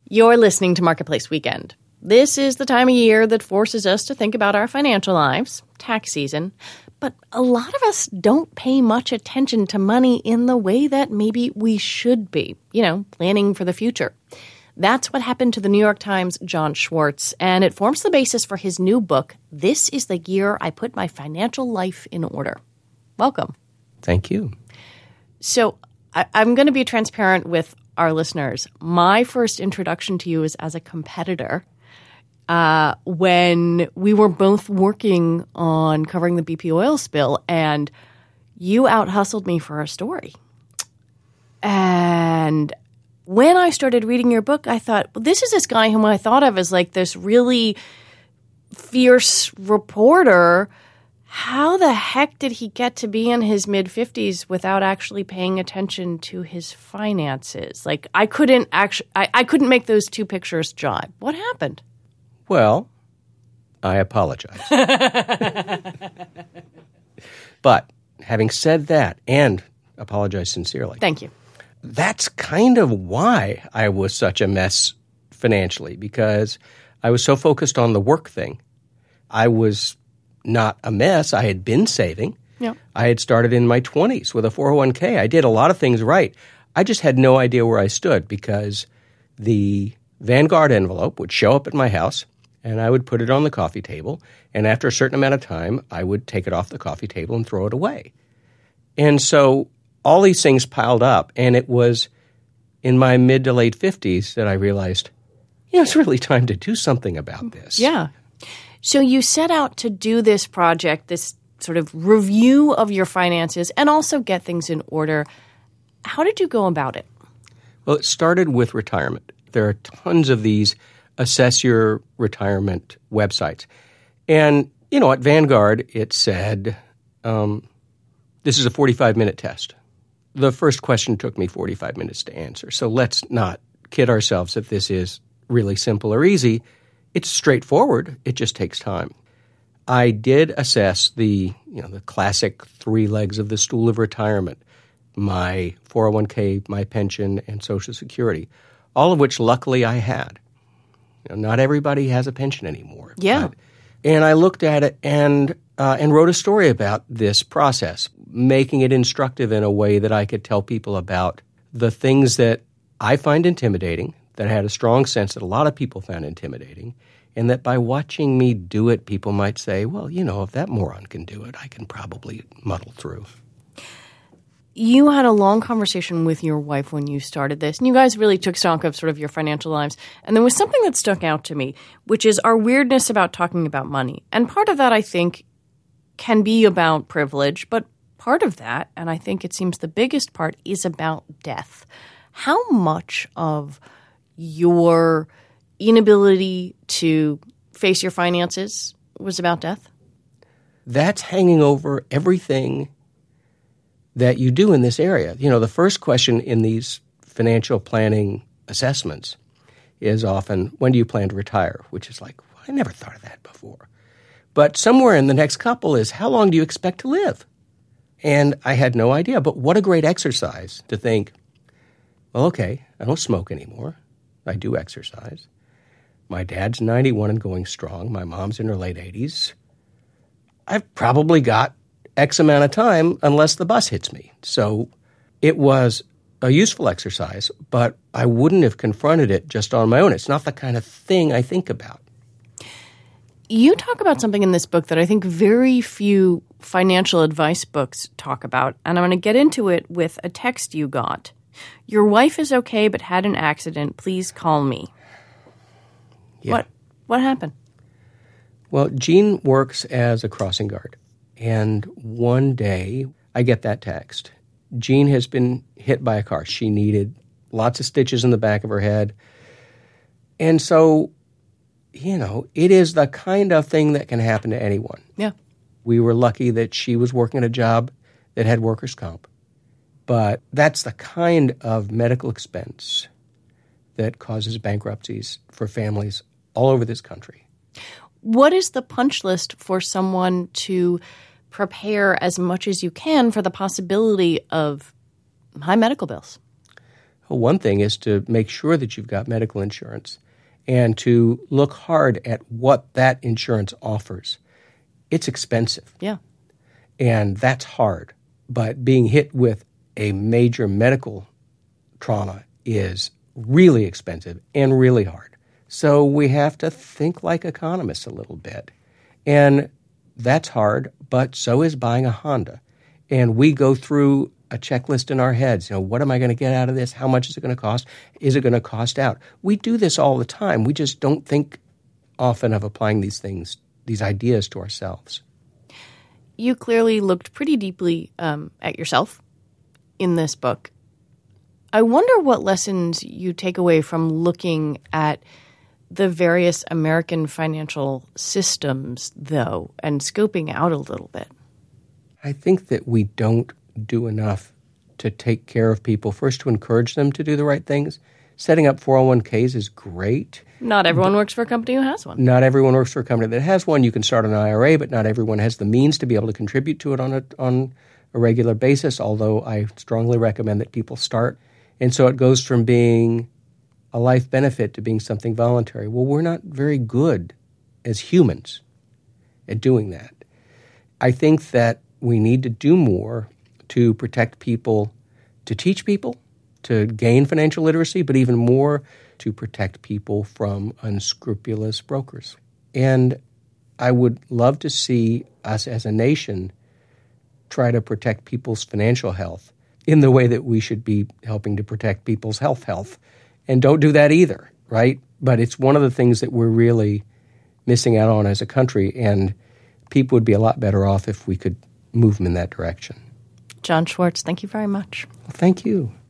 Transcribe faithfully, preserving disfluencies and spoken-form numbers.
You're listening to Marketplace Weekend. This is the time of year that forces us to think about our financial lives, tax season. But a lot of us don't pay much attention to money in the way that maybe we should be, you know, planning for the future. That's what happened to the New York Times' Jon Schwartz, and it forms the basis for his new book, This is the Year I Put My Financial Life in Order. Welcome. Thank you. So I- I'm going to be transparent with our listeners. My first introduction to you is as a competitor uh, when we were both working on covering the B P oil spill, and you out-hustled me for a story. And when I started reading your book, I thought, well, this is this guy whom I thought of as like this really fierce reporter. How the heck did he get to be in his mid-fifties without actually paying attention to his finances? Like, I couldn't actually, I, I couldn't make those two pictures jibe. What happened? Well, I apologize. But having said that, and apologize sincerely. Thank you. That's kind of why I was such a mess financially, because I was so focused on the work thing. I was not a mess. I had been saving. Yeah. I had started in my twenties with a four oh one k. I did a lot of things right. I just had no idea where I stood because the Vanguard envelope would show up at my house, and I would put it on the coffee table, and after a certain amount of time, I would take it off the coffee table and throw it away. And so all these things piled up, and it was in my mid to late fifties that I realized, you know, it's really time to do something about this. Yeah. So you set out to do this project, this sort of review of your finances, and also get things in order. How did you go about it? Well, it started with retirement. There are tons of these assess your retirement websites. And, you know, at Vanguard, it said, um, this is a forty-five minute test. The first question took me forty-five minutes to answer. So let's not kid ourselves that this is really simple or easy. It's straightforward. It just takes time. I did assess the, you know, the classic three legs of the stool of retirement, my four oh one k, my pension, and Social Security, all of which luckily I had. You know, not everybody has a pension anymore. Yeah. But, and I looked at it and uh, and wrote a story about this process, making it instructive in a way that I could tell people about the things that I find intimidating, that I had a strong sense that a lot of people found intimidating, and that by watching me do it, people might say, well, you know, if that moron can do it, I can probably muddle through. You had a long conversation with your wife when you started this, and you guys really took stock of sort of your financial lives. And there was something that stuck out to me, which is our weirdness about talking about money. And part of that, I think, can be about privilege, but part of that, and I think it seems the biggest part, is about death. How much of your inability to face your finances was about death? That's hanging over everything that you do in this area. You know, the first question in these financial planning assessments is often, when do you plan to retire? Which is like, well, I never thought of that before. But somewhere in the next couple is, how long do you expect to live? And I had no idea. But what a great exercise to think, well, okay, I don't smoke anymore. I do exercise. My dad's ninety-one and going strong. My mom's in her late eighties. I've probably got X amount of time unless the bus hits me. So it was a useful exercise, but I wouldn't have confronted it just on my own. It's not the kind of thing I think about. You talk about something in this book that I think very few financial advice books talk about, and I'm going to get into it with a text you got. Your wife is okay but had an accident. Please call me. Yeah. What what happened? Well, Jean works as a crossing guard, and one day I get that text. Jean has been hit by a car. She needed lots of stitches in the back of her head. And so, you know, it is the kind of thing that can happen to anyone. Yeah. We were lucky that she was working at a job that had workers' comp. But that's the kind of medical expense that causes bankruptcies for families all over this country. What is the punch list for someone to prepare as much as you can for the possibility of high medical bills? Well, one thing is to make sure that you've got medical insurance and to look hard at what that insurance offers. It's expensive. Yeah. And that's hard. But being hit with a major medical trauma is really expensive and really hard. So we have to think like economists a little bit. And that's hard, but so is buying a Honda. And we go through a checklist in our heads. You know, what am I going to get out of this? How much is it going to cost? Is it going to cost out? We do this all the time. We just don't think often of applying these things, these ideas to ourselves. You clearly looked pretty deeply um, at yourself in this book. I wonder what lessons you take away from looking at the various American financial systems, though, and scoping out a little bit. I think that we don't do enough to take care of people. First, to encourage them to do the right things. Setting up four oh one k's is great. Not everyone works for a company who has one. Not everyone works for a company that has one. You can start an I R A, but not everyone has the means to be able to contribute to it on a, on a regular basis, although I strongly recommend that people start. And so it goes from being a life benefit to being something voluntary. Well, we're not very good as humans at doing that. I think that we need to do more to protect people, to teach people, to gain financial literacy, but even more to protect people from unscrupulous brokers. And I would love to see us as a nation try to protect people's financial health in the way that we should be helping to protect people's health health. And don't do that either, right? But it's one of the things that we're really missing out on as a country, and people would be a lot better off if we could move them in that direction. John Schwartz, thank you very much. Well, thank you.